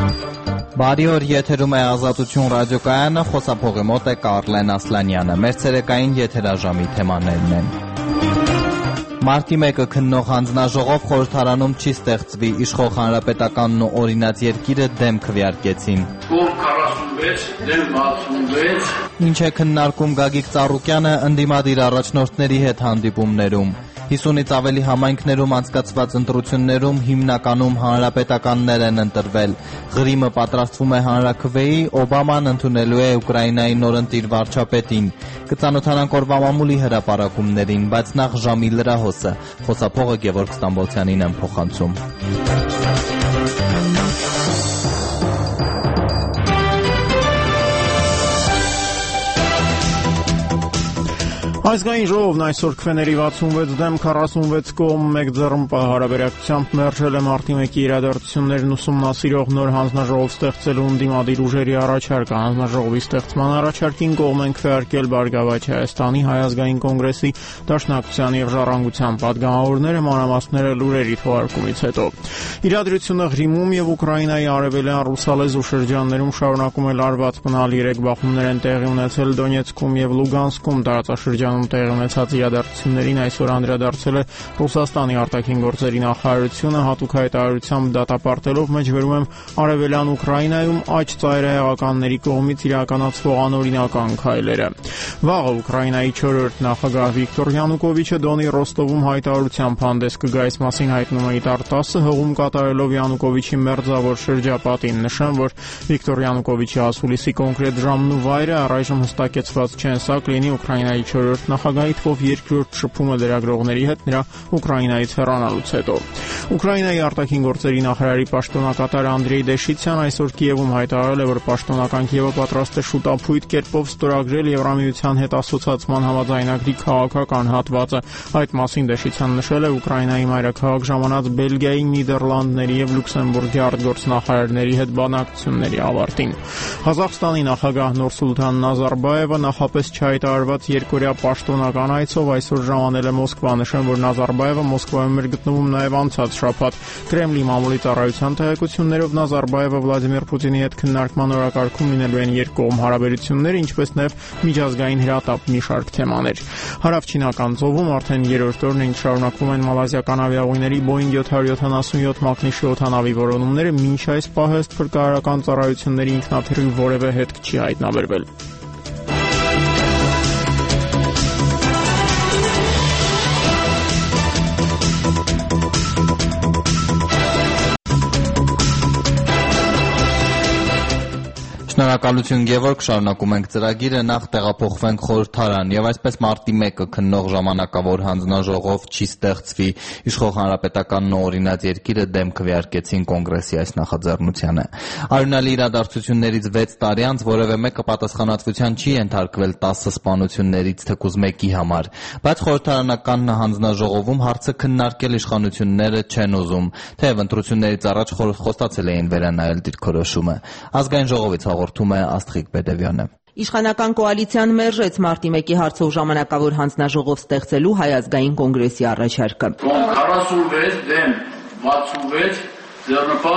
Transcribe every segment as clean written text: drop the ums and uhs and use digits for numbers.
Բարի օր, եթերում է Ազատություն ռադիոկայանը, խոսափողի մոտ է Կարլեն Ասլանյանը։ Մեր ցերեկային եթերաժամի թեմաներն են. Մարտի 1-ը քննող հանձնաժողով խորհրդարանում չի ստեղծվի, իշխող հանրապետականն ու օրինաց երկիրը դեմ քվեարկեցին։ Կողմ 46, դեմ 66։ Ինչ է քննարկում Գագիկ Ծառուկյանը ընդդիմադիր առաջնորդների հետ հանդիպումներում։ 50-ից ավելի համայնքներում անցկացված ընտրություններում հիմնականում հանրապետականներ են ընտրվել։ Ղրիմը պատրաստվում է հանրաքվեի, Օբաման ընդունելու է Ուկրաինայի նորընտիր վարչապետին։ Կծանոթանանք օրվա մամուլի հրապարակումներին, բայց նախ ժամի լրահոսը։ Խոսափողը Գևորգ Ստամբոլցյանին եմ փոխանցում։ Ազգային ժողովն այսօր քվեների 66 դեմ 46 կողմ 1 ձեռնպա հարաբերակցությամբ մերժել է մարտի 1-ի իրադարձություններն ուսումնասիրող նոր հանձնաժողով ստեղծելու ընդդիմադիր ուժերի առաջարկը։ Հանձնաժողովի ստեղծման առաջարկին կողմ են քվեարկել Բարգավաճ Հայաստանի, Հայ ազգային կոնգրեսի, Դաշնակցության եւ Ժառանգության պատգամավորները, մանրամասները լուրերի թողարկումից հետո։ Իրադրությունը Ղրիմում եւ Ուկրաինայի արևելյան ռուսալեզու շրջաններում շարունակում է լարված մնալ։ 3 բախումներ են տեղի ունեցել Դոնեցկում եւ Լուգանսկում։ Տարածաշրջանում տեղի ունեցած իրադարձություններին այսօր անդրադարձել է Ռուսաստանի արտաքին գործերի նախարարությունը, հատուկ հայտարարությամբ դատապարտելով մեջբերում եմ արևելյան Ուկրաինայում աջ ծայրահեղականների կողմից իրականացվող անօրինական քայլերը։ Վաղը Ուկրաինայի 4-րդ նախագահ Վիկտոր Յանուկովիչը Դոնի Ռոստովում հայտարարությամբ հանդես կգա, այս մասին հայտնում է Իտար 10-ը, հղում կատարելով Յանուկովիչի մերձավոր շրջապատին։ Նշեմ, որ Վիկտոր Յանուկովիչի ասուլիսի կոնկրետ ժամն ու վայրը առայժմ հստակեցված չեն, սա կլինի Ուկրաինայի 4-րդ նախագահի թվով երկրորդ շփումը լրագրողների հետ նրա Ուկրաինայից հեռանալուց հետո։ Ուկրաինայի արտաքին գործերի նախարարի պաշտոնակատար Անդրեյ Դեշիցյան այսօր Կիևում հայտարարել է, որ պաշտոնական Կիևը պատրաստ է շուտափույթ կերպով ստորագրել Եվրամիության հետ ասոցացման համաձայնագրի քաղաքական հատվածը։ Այդ մասին Դեշիցյան նշել է Ուկրաինայի մայրաքաղաք ժամանած Բելգիայի, Նիդերլանդների եւ Լյուքսեմբուրգի արտգործնախարարների հետ բանակցությունների ավարտին։ Ղազախստանի նախագահ Նուրսուլթան Նազարբաևը նախապես չհայտարարված երկօրյա պաշտոնական այցով այսօր ժամանել է Մոսկվա։ Նշեմ, որ Նազարբաևը Մոսկվայում էր գտնվում նաև անցած շաբաթ։ Կրեմլի մամուլի ծառայության տեղեկություններով Նազարբաևը Վլադիմիր Պուտինի հետ քննարկման օրակարգում լինելու են երկկողմ հարաբերությունները, ինչպես նաև միջազգային հրատապ մի շարք թեմաներ։ Հարավչինական ծովում արդեն 3-րդ օրն ինչ շարունակվում են մալազիական ավիաուղիների Boeing 777 մակնիշի օդանավի որոնումները, մինչ այս պահը ըստ փրկարարական ծառայությունների ինքնաթիռի որևէ հետք չի հայտնաբերվել։ Շնորհակալություն Գևորգ, շարունակում ենք ծրագիրը, նախ տեղափոխվենք խորհրդարան եւ այսպես մարտի 1-ը քննող ժամանակավոր հանձնաժողով չի ստեղծվի, իշխող հանրապետականն ու օրինաց երկիրը դեմ քվեարկեցին կոնգրեսի այս նախաձեռնությանը։ Արյունալի իրադարձություններից 6 տարի անց որևէ մեկը պատասխանատվության չի ենթարկվել 10 սպանություններից թեկուզ մեկի համար, բայց խորհրդարանական հանձնաժողովում հարցը քննարկել իշխանությունները չեն ուզում, թեև ընտրություններից առաջ խոստացել էին վերանայել դիրքորոշումը։ Ազգային ժողովից հաղորդում է Աստղիկ Բեդևյանը։ Իշխանական կոալիցիան մերժեց մարտի 1-ի հարցով ժամանակավոր հանձնաժողով ստեղծելու Հայ ազգային կոնգրեսի առաջարկը։ 46 դեմ 66 ձեռնպա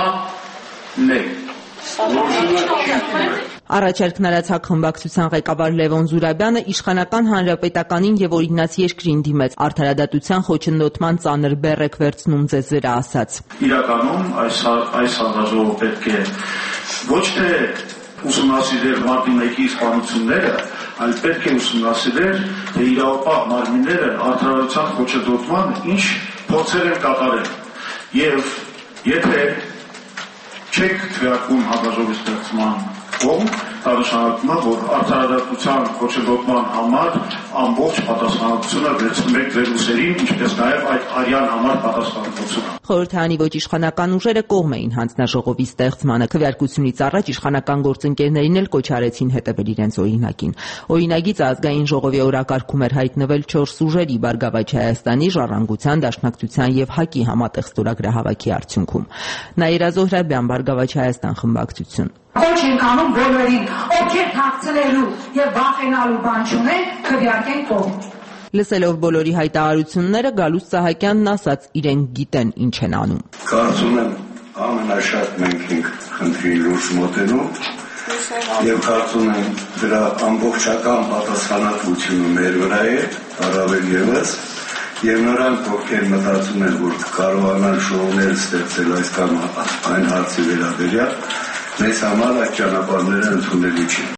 1։ Առաջարկն արարած խմբակցության ղեկավար Լևոն Զուրաբյանը իշխանական հանրապետականին եւ օրինաց երկրին դիմեց, արդարադատության խոչընդոտման ծանր բեռ եք վերցնում ձեզ վրա ասաց։ Իրականում այս հանձնաժողովը պետք է ոչ թե ուսումնասիրել մարտի 1-ի սպանությունները, այլ պետք է ուսումնասիրել, թե իրավապահ մարմինները արդարադատության խոչընդոտման ինչ փորձեր են կատարել։ Եվ եթե չեք քվեարկում հանձնաժողովի ստեղծման կողմ, դա նշանակում է, որ արդարադատության խոչընդոտման համար ամբողջ պատասխանատվությունը վերցնում եք ձեր ուսերին, ինչպես նաև այդ արյան համար պատասխանատվությունը։ Խորհրդարանի ոչ իշխանական ուժերը կողմ էին հանձնաժողովի ստեղծմանը։ Քվեարկությունից առաջ իշխանական գործընկերներին էլ կոչ արեցին հետևել իրենց օրինակին։ Օրինագիծը ազգային ժողովի օրակարգում էր հայտնվել 4 ուժերի՝ Բարգավաճ Հայաստանի, Ժառանգության, Դաշնակցության եւ ՀԱԿ-ի համատեղ ստորագրահավաքի արդյունքում։ Նաիրա Զոհրաբյան, Բարգավաճ Հայաստան խմբակցություն։ Ոչ ենք անում բոլորին, ովքեր թաքցնելու եւ վախենալու բան չունեն, քվեարկեն կողմ։ Լսելով բոլորի հայտարարությունները Գալուստ Սահակյանն ասաց՝ իրենք գիտեն ինչ են անում։ Կարծում եմ ամենաշատ մենք ենք խնդրի լուրջ մոտենում եւ կարծում եմ դրա ամբողջական պատասխանատվությունը մեր վրա է, առավել եւս եւ նրանք, ովքեր մտածում են, որ կարողանան շոուներ ստեղծել այս կամ այն հարցի վերաբերյալ, մեզ համար այդ ճանապարհները ընդունելի չէ։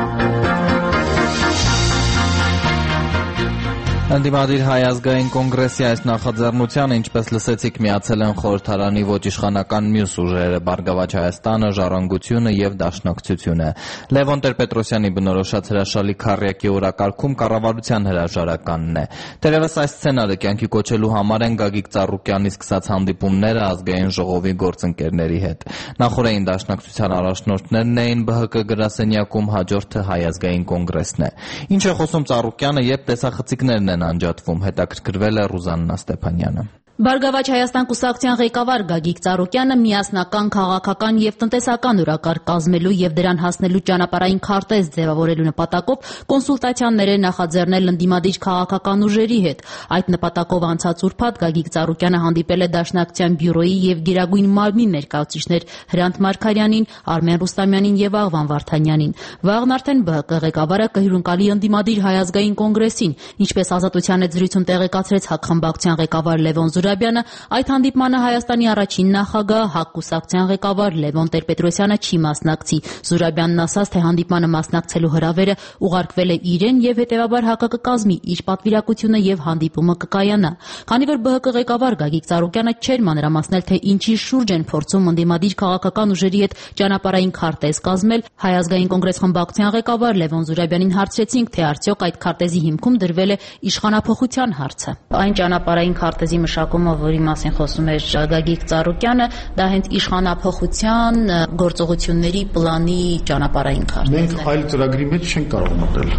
Ընդդիմադիր Հայ ազգային կոնգրեսի այս նախաձեռնությանը, ինչպես լսեցիք, միացել են խորհրդարանի ոչ իշխանական մյուս ուժերը՝ Բարգավաճ Հայաստանը, Ժառանգությունը եւ Դաշնակցությունը։ Լևոն Տեր-Պետրոսյանի բնորոշած հրաշալի քառյակի օրակարգում կառավարության հրաժարականն է։ Թերևս այս սցենարը կյանքի կոչելու համար են Գագիկ Ծառուկյանի սկսած հանդիպումները ազգային ժողովի գործընկերների հետ։ Նախորդին Դաշնակցության առաջնորդներն էին ԲՀԿ գրասենյակում, հաջորդը Հայ ազգային կոնգրեսն է։ Ինչ է խոսում Ծառուկյանը, երբ տեսախցիկներն են անջատվում, հետաքրքրվել է Ռուզաննա Ստեփանյանը։ Բարգավաճ Հայաստան կուսակցության ղեկավար Գագիկ Ծառուկյանը միասնական քաղաքական եւ տնտեսական օրակարգ կազմելու եւ դրան հասնելու ճանապարհային քարտեզ ձևավորելու նպատակով կոնսուլտացիաներ է նախաձեռնել ընդդիմադիր քաղաքական ուժերի հետ։ Այդ նպատակով անցած ուրբաթ Գագիկ Ծառուկյանը հանդիպել է Դաշնակցության բյուրոյի եւ Գերագույն մարմնի ներկայացուցիչներ Հրանտ Մարգարյանին, Արմեն Ռուստամյանին եւ Աղվան Վարդանյանին։ Վաղն արդեն ԲՀԿ ղեկավարը կհյուրընկալի ընդդիմադիր Հայ ազգային կոնգրեսին, ինչպես Ազատության հետ զրույցում տեղեկացրեց ՀԱԿ խմբակցության ղեկավար Լևոն Զուրաբյանը, այդ հանդիպմանը Հայաստանի առաջին նախագահ ՀԱԿ կուսակցության ղեկավար Լևոն Տեր-Պետրոսյանը չի մասնակցի։ Զուրաբյանն ասաց, թե հանդիպմանը մասնակցելու հրավերը ուղարկվել է իրեն եւ հետեւաբար ՀԱԿ կկազմի իր պատվիրակությունը եւ հանդիպումը կկայանա։ Քանի որ ԲՀԿ ղեկավար Գագիկ Ծառուկյանը չէր մանրամասնել, թե ինչի շուրջ են փորձում ընդդիմադիր քաղաքական ուժերի հետ ճանապարհային քարտեզ կազմել, Հայ ազգային կոնգրես խմբակցության ղեկավար Լևոն Զուրաբյանին հարցրեցինք, թե արդյոք այդ քարտեզի հիմքում դրվել է իշխանափոխության հարցը։ Այն ճանապարհային քարտեզի մշակումը, որի մասին խոսում էր Գագիկ Ծառուկյանը, դա հենց իշխանափոխության գործողությունների պլանի ճանապարհային քարտեզն է։ Մենք այլ ծրագրի մեջ չենք կարող մտնել։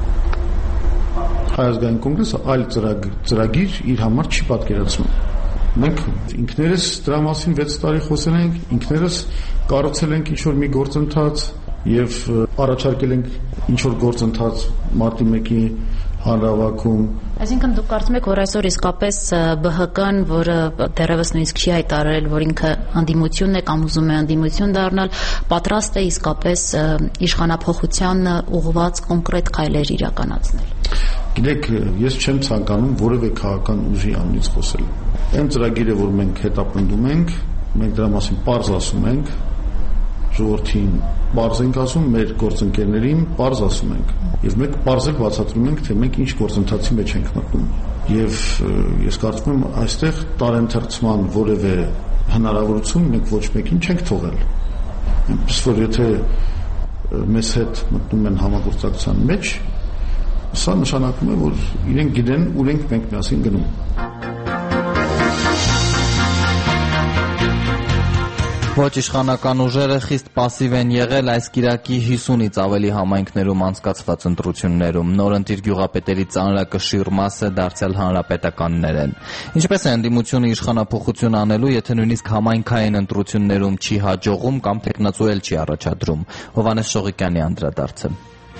Հայ ազգային կոնգրեսը այլ ծրագիր իր համար չի պատկերացնում։ Մենք ինքներս դրա մասին 6 տարի խոսել ենք, ինքներս կառուցել ենք ինչ-որ մի գործընթաց եւ առաջարկել ենք ինչ-որ գործընթաց մարտի 1-ի հանրահավաքում։ Այսինքն դուք կարծում եք, որ այսօր իսկապես ԲՀԿ-ն, որը դեռևս նույնիսկ չի հայտարարել, որ ինքը անդիմությունն է կամ ուզում է անդիմություն դառնալ, պատրաստ է իսկապես իշխանափոխության ուղղված կոնկրետ քայլեր իրականացնել։ Գիտեք, ես չեմ ցանկանում որևէ քաղաքական ուժի անունից խոսել։ Այն ծրագիրը, որ մենք հետապնդում ենք, մենք դրա մասին պարզ ասում ենք, ժողովրդին պարզ ենք ասում, մեր գործընկերներին պարզ ասում ենք։ Եվ մենք պարզ էլ բացատրում ենք, թե մենք ինչ գործընթացի մեջ ենք մտնում։ Եվ ես կարծում եմ, այստեղ տարենթերցման որևէ հնարավորություն մենք ոչ մեկին չենք թողել։ Այնպես որ եթե մեզ հետ մտնում են համագործակցության մեջ, սա նշանակում է, որ իրենք գիտեն ուր ենք մենք միասին գնում։ Ոչ իշխանական ուժերը խիստ պասիվ են եղել այս կիրակի 50-ից ավելի համայնքներում անցկացված ընտրություններում։ Նորընտիր գյուղապետերի ծանրակշիռ մասը դարձյալ հանրապետականներ են։ Ինչպես է ընդդիմությունը իշխանափոխություն անելու, եթե նույնիսկ համայնքային ընտրություններում չի հաջողում կամ տեխնացու էլ չի առաջադրում։ Հովհաննես Շողիկյանի անդրադարձը։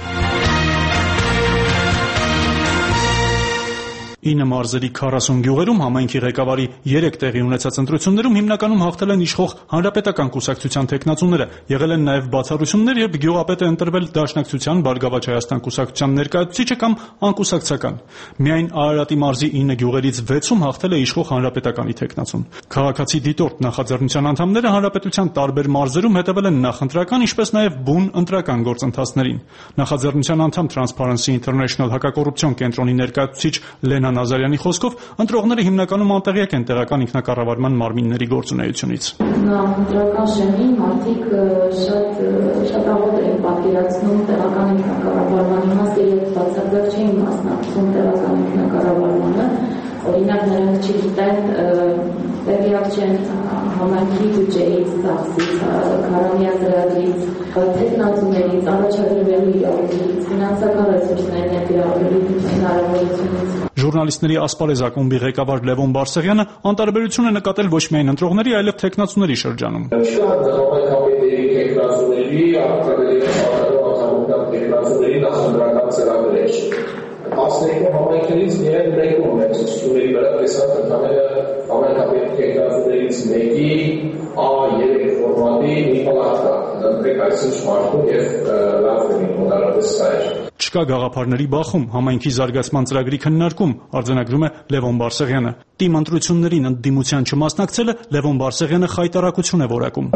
9 մարզերի 40 գյուղերում համայնքի ղեկավարի 3 տեղի ունեցած ընտրություններում հիմնականում հաղթել են իշխող հանրապետական կուսակցության տեխնացուները, եղել են նաև բացառություններ, երբ գյուղապետը ընտրվել Դաշնակցության Բարգավաճ Հայաստան կուսակցության ներկայացուցիչը կամ անկուսակցական։ Միայն Արարատի մարզի 9 գյուղերից 6-ում հաղթել է իշխող հանրապետականի տեխնացուն։ Քաղաքացի դիտորդ նախաձեռնության անդամները հանրապետության տարբեր մարզերում հետևել են նախընտրական, ինչպես նաև բուն ընտրական գործընթացներին։ Նախաձեռնության անդամ Transparency International հակակոռուպցիոն կենտրոնի ներկայացուցիչ Լենա Նազարյանի խոսքով ընտրողները հիմնականում անտեղյակ են տեղական ինքնակառավարման մարմինների գործունեությունից։ Ընտրական շեմին մարդիկ շատ աղոտ էին պատկերացնում տեղական ինքնակառավարման իմաստը եւ բացարձակ չէին մասնակցում տեղական ինքնակառավարմանը։ Օրինակ նրանք չգիտեն, տեղյակ չեն համայնքի բյուջեից, ծախսից, քարամյա ծրագրից, տեխնացուներից, առաջադրվելու իրավունքից, ֆինանսական ռեսուրսների ներգրավելու հնարավորությունից։ Ժուրնալիստների ասպարեզ ակումբի ղեկավար Լևոն Բարսեղյանը անտարբերություն է նկատել ոչ միայն ընտրողների, այլև տեխնացուների շրջանում։ Շատ համայնքապետերի, տեխնացուների, արտադրողների, տեխնացուների նախընտրական ծրագրեր։ 12 համայնքներից միայն մեկում է ցուցումների վրա տեսանք ընդհանրապես համայնքապետի կենտրոններից մեկի A3 ֆորմատի մի պալատկա, դեպի այսինչ մարդու եւ լավ մոդալատես սայր։ Չկա գաղափարների բախում, համայնքի զարգացման ծրագրի քննարկում, արձանագրում է Լևոն Բարսեղյանը։ Թիմ ընտրություններին ընդդիմության չմասնակցելը Լևոն Բարսեղյանը խայտարակություն է որակում։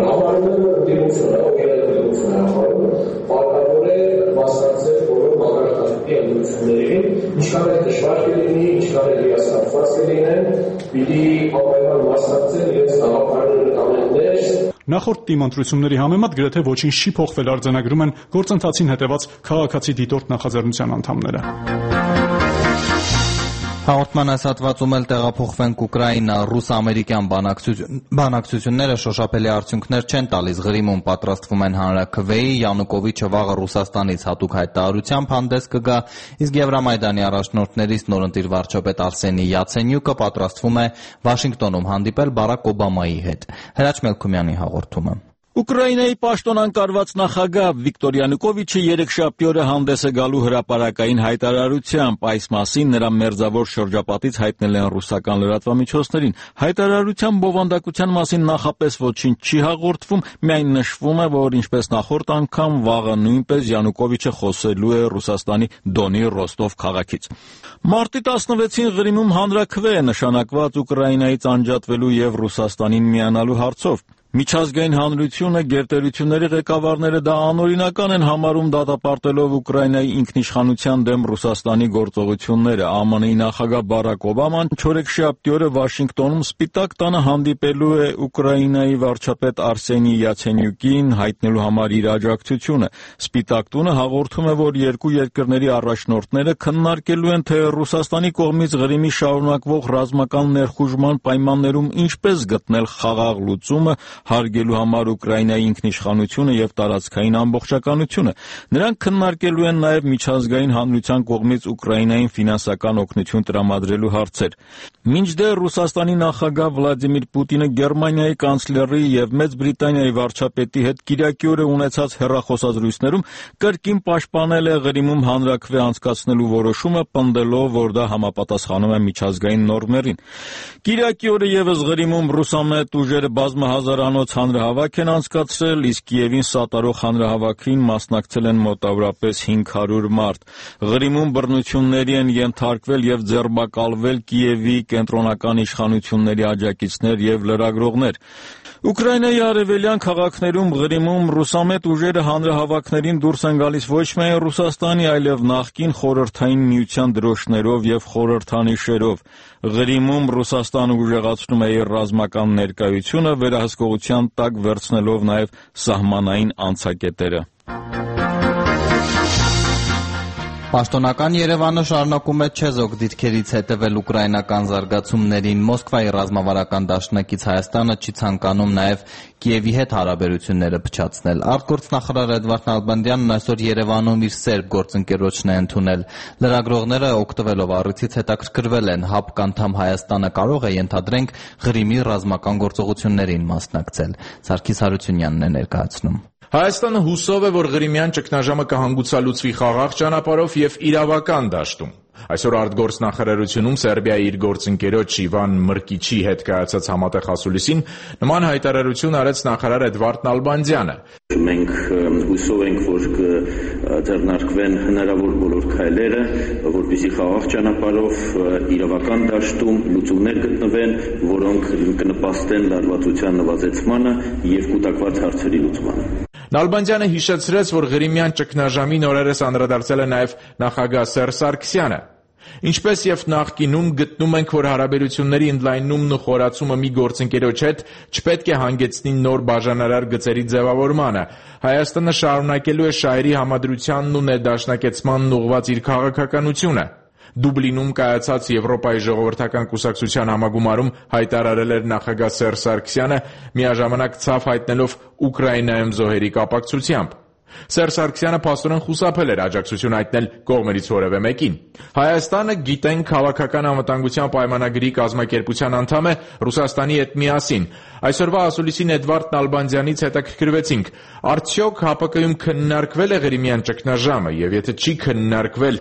Ինչքան է դժվար կլինի, ինչքան է հիասթափված կլինեն, պիտի անպայման մասնակցեն իրենց գաղափարները տանելներ։ Նախորդ թիմ ընտրությունների համեմատ գրեթե ոչինչ չի փոխվել, արձանագրում են գործընթացին հետևած քաղաքացի դիտորդ նախաձեռնության անդամները։ Հաղորդման այս հատվածում էլ տեղափոխվենք Ուկրաինա, ռուս-ամերիկյան բանակցությունները շոշափելի արդյունքներ չեն տալիս, Ղրիմում պատրաստվում են հանրաքվեի, Յանուկովիչը վաղը Ռուսաստանից հատուկ հայտարարությամբ հանդես կգա, իսկ Եվրամայդանի առաջնորդներից նորընտիր վարչապետ Արսենի Յացենյուկը պատրաստվում է Վաշինգտոնում հանդիպել Բարակ Օբամայի հետ։ Հրաչ Մելքումյանի հաղորդումը։ Ուկրաինայի պաշտոնանկարված նախագահ Վիկտոր Յանուկովիչը երեքշաբթի օրը հանդես է գալու հրապարակային հայտարարությամբ, այս մասին նրա մերձավոր շրջապատից հայտնել են ռուսական լրատվամիջոցներին։ Հայտարարության բովանդակության մասին նախապես ոչինչ չի հաղորդվում, միայն նշվում է, որ ինչպես նախորդ անգամ վաղը նույնպես Յանուկովիչը խոսելու է Ռուսաստանի Դոնի Ռոստով քաղաքից։ Մարտի 16-ին Ղրիմում հանրաքվե է նշանակված Ուկրաինայից անջատվելու եւ Ռուսաստանին միանալու հարցով։ Միջազգային հանրությունը, գերտերությունների ղեկավարները դա անօրինական են համարում, դատապարտելով Ուկրաինայի ինքնիշխանության դեմ Ռուսաստանի գործողությունները։ ԱՄՆ-ի նախագահ Բարակ Օբաման չորեքշաբթի օրը Վաշինգտոնում Սպիտակ տանը հանդիպելու է Ուկրաինայի վարչապետ Արսենի Յացենյուկին, հայտնելու համար իր աջակցությունը։ Սպիտակ տունը հաղորդում է, որ երկու երկրների առաջնորդները քննարկելու են, թե Ռուսաստանի կողմից Ղրիմի շարունակվող ռազմական ներխուժման պայմաններում ինչպես գտնել խաղաղ լուծումը, հարգելու համար Ուկրաինայի ինքնիշխանությունը եւ տարածքային ամբողջականությունը։ Նրանք քննարկելու են նաեւ միջազգային հանրության կողմից Ուկրաինային ֆինանսական օգնություն տրամադրելու հարցեր։ Մինչդեռ Ռուսաստանի նախագահ Վլադիմիր Պուտինը Գերմանիայի կանցլերի եւ Մեծ Բրիտանիայի վարչապետի հետ Կիրակի օրը ունեցած հեռախոսազրույցներում կրկին պաշտպանել է Ղրիմում հանրաքվե անցկացնելու որոշումը, պնդելով, որ դա համապատասխանում է միջազգային նորմերին։ Կիրակի օրը եւս Ղրիմում ռուսամետ ուժերը բազմահազարանոց հանրահավաք են անցկացրել, իսկ Կիևին սատարող հանրահավաքին մասնակցել են մոտավորապես 500 մարդ։ Ղրիմում բռնությունների են ենթարկվել եւ ձերբակալվել Կիևի կենտրոնական իշխանությունների աջակիցներ եւ լրագրողներ։ Ուկրաինայի արևելյան քաղաքներում Ղրիմում ռուսամետ ուժերը հանրահավաքներին դուրս են գալիս ոչ միայն Ռուսաստանի, այլև նախկին խորհրդային միության դրոշներով եւ խորհրդանիշերով։ Ղրիմում Ռուսաստանը ուժեղացնում է իր ռազմական ներկայությունը, վերահսկողության տակ վերցնելով նաեւ սահմանային անցակետերը։ Պաշտոնական Երևանը շարունակում է չեզոք դիրքերից հետևել ուկրաինական զարգացումներին։ Մոսկվայի ռազմավարական դաշնակից Հայաստանը չի ցանկանում նաև Կիևի հետ հարաբերությունները փչացնել։ Արտգործնախարար Էդվարդ Նալբանդյանն այսօր Երևանում իր սերբ գործընկերոջն է ընդունել։ Լրագրողները օգտվելով առիթից հետաքրքրվել են, ՀԱՊԿ անդամ Հայաստանը կարող է ենթադրենք Ղրիմի ռազմական գործողություններին մասնակցել։ Սարգիս Հարությունյանն է ներկայացնում։ Հայաստանը հուսով է, որ Ղրիմյան ճգնաժամը կհանգուցալուծվի խաղաղ ճանապարհով եւ իրավական դաշտում։ Այսօր արտգործնախարարությունում Սերբիայի իր գործընկերոջ Իվան Մրկիչի հետ կայացած համատեղ ասուլիսին նման հայտարարություն արեց նախարար Էդվարդ Նալբանդյանը։ Մենք հուսով ենք, որ կձեռնարկվեն հնարավոր բոլոր քայլերը, որպեսզի խաղաղ ճանապարհով իրավական դաշտում լուծումներ գտնվեն, որոնք կնպաստեն լարվածության նվազեցմանը եւ կուտակված հարցերի լուծմանը։ Նալբանդյանը հիշեցրեց, որ Ղրիմյան ճգնաժամին օրերս անդրադարձել է նաև նախագահ Սերժ Սարգսյանը։ Ինչպես եւ նախկինում գտնում ենք, որ հարաբերությունների ընդլայնումն ու խորացումը մի գործընկերոջ հետ չպետք է հանգեցնի նոր բաժանարար գծերի ձևավորմանը։ Հայաստանը շարունակելու է շահերի համադրությանն ու ներդաշնակեցմանն ուղղված իր քաղաքականությունը։ Դուբլինում կայացած Եվրոպայի ժողովրդական կուսակցության համագումարում հայտարարել էր նախագահ Սերժ Սարգսյանը, միաժամանակ ցավ հայտնելով Ուկրաինայում զոհերի կապակցությամբ։ Սերժ Սարգսյանը փաստորեն խուսափել էր աջակցություն հայտնել կողմերից որևէ մեկին։ Հայաստանը, գիտենք, քաղաքական անվտանգության պայմանագրի կազմակերպության անդամ է Ռուսաստանի հետ միասին։ Այսօրվա ասուլիսին Էդվարդ Նալբանդյանից հետաքրքրվեցինք, արդյոք ՀԱՊԿ-ում քննարկվել է Ղրիմյան ճգնաժամը, եւ եթե չի քննարկվել,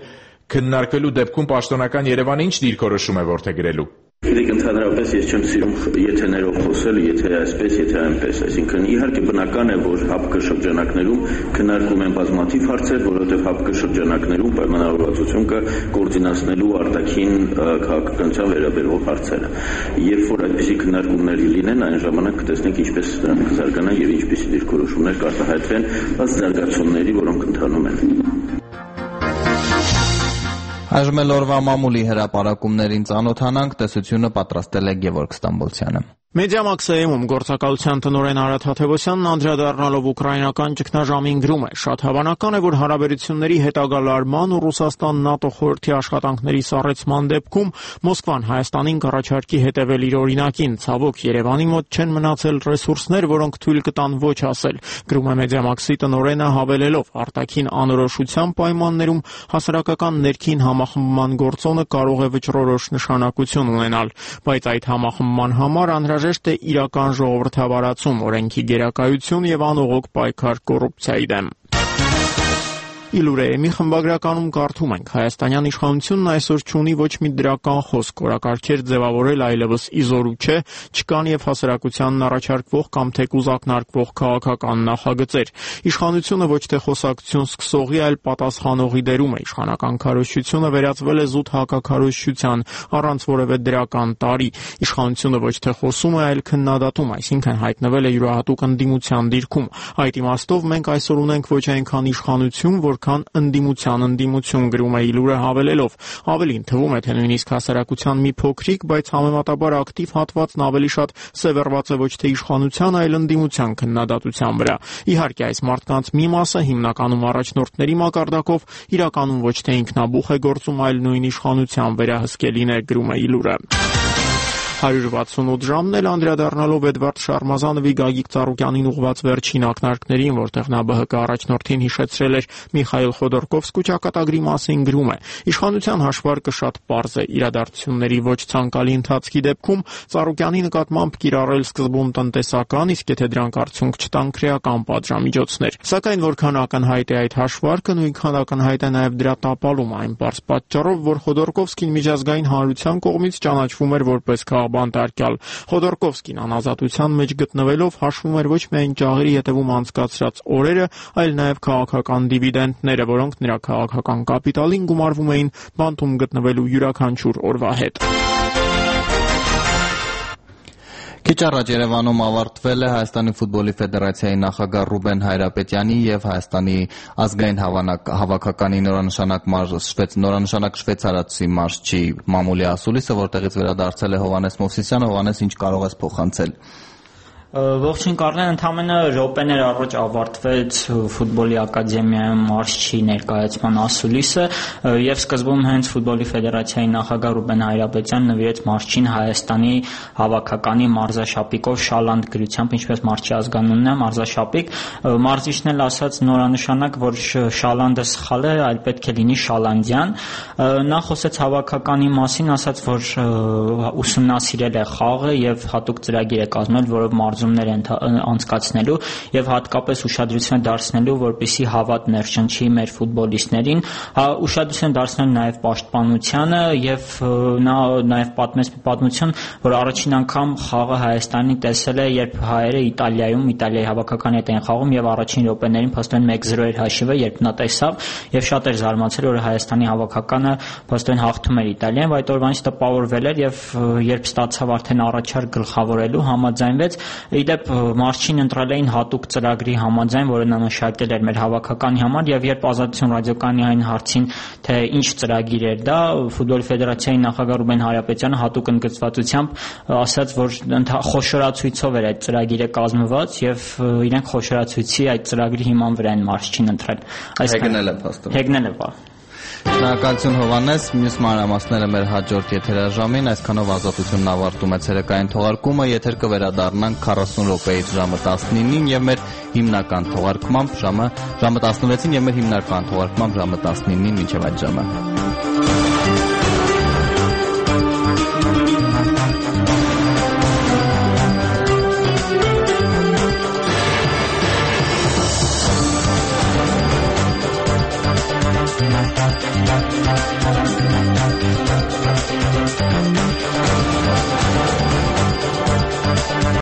Քննարկվելու դեպքում պաշտոնական Երևանը ինչ դիրքորոշում է որդեգրելու։ Գիտեք, ընդհանրապես ես չեմ սիրում եթե ներող խոսել, եթե այսպես, եթե այնպես, այսինքն իհարկե բնական է, որ ՀԱՊԿ շրջանակներում քննարկվում են բազմաթիվ հարցեր, որովհետև ՀԱՊԿ շրջանակներում պայմանավորվածություն կա կոորդինացնելու արտաքին քաղաքականության վերաբերող հարցերը։ Երբ որ այդպիսի քննարկումներ լինեն, այն ժամանակ կտեսնենք ինչպես դրանք կզարգանան եւ ինչպիսի դիրքորոշումներ կարտահայտվեն ըստ զարգացումների, որոնք ընթանում են։ Այժմ էլ օրվա մամուլի հրապարակումներին ծանոթանանք, տեսությունը պատրաստել է Գևորգ Ստամբոլցյանը։ Մեդիամաքսեում գործակալության տնօրեն Արադ Թաթևոսյանն անդրադառնալով ուկրաինական ճգնաժամին գրում է. շատ հավանական է, որ հարաբերությունների հետագա լարման ու Ռուսաստան-ՆԱՏՕ խորհրդի աշխատանքների սառեցման դեպքում Մոսկվան Հայաստանին կառաջարկի հետևել իր օրինակին։ Ցավոք, Երևանի մոտ չեն մնացել ռեսուրսներ, որոնք թույլ կտան ոչ ասել, գրում է Մեդիամաքսի տնօրենը, հավելելով. արտաքին անորոշության պայմաններում հասարակական ներքին համախմբման գործոնը կարող է վճռորոշ նշանակություն ունենալ, բայց այդ համախմբման համար անհրաժեշտ է իրական ժողովրդավարացում, օրենքի գերակայություն եւ անողոք պայքար կոռուպցիայի դեմ։ Իլուրեեմի խմբագրականում կարդում ենք. Հայաստանյան իշխանությունն այսօր չունի ոչ մի դրական խոսք, օրակարգեր ձևավորել այլևս իզորու չէ, չկան եւ հասարակությանն առաջարկվող կամ թեկուզ ակնարկվող քաղաքական նախագծեր։ Իշխանությունը ոչ թե խոսակցություն սկսողի, այլ պատասխանողի դերում է։ Իշխանական քարոզչությունը վերածվել է զուտ հակաքարոզչության, առանց որևէ դրական տարի։ Իշխանությունը ոչ թե խոսում է, այլ քննադատում, այսինքն հայտնվել է յուրահատուկ ընդդիմության դիրքում։ Այդ իմաստով մենք այսօր ունենք ոչ այնքան իշխանություն, որքան ընդդիմություն, գրում է Իլուրը, հավելելով. ավելին թվում է, թե նույնիսկ հասարակության մի փոքրիկ, բայց համեմատաբար ակտիվ հատվածն ավելի շատ սևեռված է ոչ թե իշխանության, այլ ընդդիմության քննադատության վրա։ Իհարկե, այս մարդկանց մի մասը, հիմնականում առաջնորդների մակարդակով, իրականում ոչ թե ինքնաբուխ է գործում, այլ նույն իշխանության վերահսկելին է, գրում է Իլուրը։ 168 ժամն էլ անդրադառնալով Էդվարդ Շարմազանովի Գագիկ Ծառուկյանին ուղղված վերջին ակնարկներին, որտեղ նա ԲՀԿ առաջնորդին հիշեցրել էր Միխայիլ Խոդորկովսկու ճակատագրի մասին, գրում է. իշխանության հաշվարկը շատ պարզ է, իրադարձությունների ոչ ցանկալի ընթացքի դեպքում Ծառուկյանի նկատմամբ կիրառել սկզբում տնտեսական, իսկ եթե դրանք արդյունք չտան, քրեական պատժամիջոցներ։ Սակայն որքան ակնհայտ է այդ հաշվարկը, նույնքան ակնհայտ է նաև դրա տապալումը, այն պարզ պատճառով, որ Խոդորկովսկին միջազգային հանրության կողմից ճանաչվում էր որպես բանտարկյալ։ Խոդորկովսկին անազատության մեջ գտնվելով հաշվում էր ոչ միայն ճաղերի հետևում անցկացրած օրերը, այլ նաև քաղաքական դիվիդենդները, որոնք նրա քաղաքական կապիտալին գումարվում էին բանտում գտնվելու յուրաքանչյուր օրվա հետ։ Քիչ առաջ Երևանում ավարտվել է Հայաստանի ֆուտբոլի ֆեդերացիայի նախագահ Ռուբեն Հայրապետյանի եւ Հայաստանի ազգային հավաքականի նորանշանակ շվեյցարացի մարզչի մամուլի ասուլիսը, որտեղից վերադարձել է Հովհաննես Մովսիսյանը։ Հովհաննես, ինչ կարող ես փոխանցել։ Ողջույն Կարլեն, ընդամենը րոպեներ առաջ ավարտվեց ֆուտբոլի ակադեմիայում մարզչի ներկայացման ասուլիսը եւ սկզբում հենց ֆուտբոլի ֆեդերացիայի նախագահ Ռուբեն Հայրապետյանն նվիրեց մարզչին Հայաստանի հավաքականի մարզաշապիկով շալանդ գրությամբ, ինչպես մարզչի ազգանունն է մարզաշապիկ։ Մարզիչն էլ ասաց նորանշանակ, որ շալանդը սխալ է, այլ պետք է լինի շալանդյան։ Նա խոսեց հավաքականի մասին, ասաց, որ ուսումնասիրել է խաղը եւ հատուկ ծրագիր է կազմել, որով անցկացնելու եւ հատկապես ուշադրություն դարձնելու, որպեսզի հավատ ներշնչի մեր ֆուտբոլիստներին, ուշադրություն դարձնել նաեւ պաշտպանությանը եւ նա նաեւ պատմեց մի պատմություն, որ առաջին անգամ խաղը Հայաստանի տեսել է, երբ հայերը Իտալիայի հավաքականի հետ էին խաղում եւ առաջին րոպեներին փաստորեն 1-0 էր հաշիվը, երբ նա տեսավ եւ շատ էր զարմացել, որ Հայաստանի հավաքականը փաստորեն հաղթում էր Իտալիան, այդ օրվանից տպավորվել էր եւ երբ ստացավ արդեն առաջարկ գլխավորելու, համաձայնվեց։ Իդեպ մարզչին ընտրել էին հատուկ ծրագրի համաձայն, որը նա մշակել էր մեր հավաքականի համար, եւ երբ Ազատություն ռադիոկայանի այն հարցին, թե ինչ ծրագիր էր դա, ֆուտբոլ ֆեդերացիայի նախագահ Ռուբեն Հայրապետյանը հատուկ ընդգծվածությամբ ասաց, որ խոշորացույցով էր այդ ծրագիրը կազմված եւ իրենք խոշորացույցի այդ ծրագրի հիման վրա են մարզչին ընտրել։ Հեգնել է բա։ Շնորհակալություն Հովհաննես, մյուս մանրամասները մեր հաջորդ եթերաժամին, այսքանով Ազատությունն ավարտում է ցերեկային թողարկումը, եթեր կվերադառնանք 40 րոպեից ժամը 19-ին եւ մեր հիմնական թողարկմամբ ժամը 16-ին եւ մեր հիմնական թողարկմամբ ժամը 19-ին մինչեւ այդ ժամը։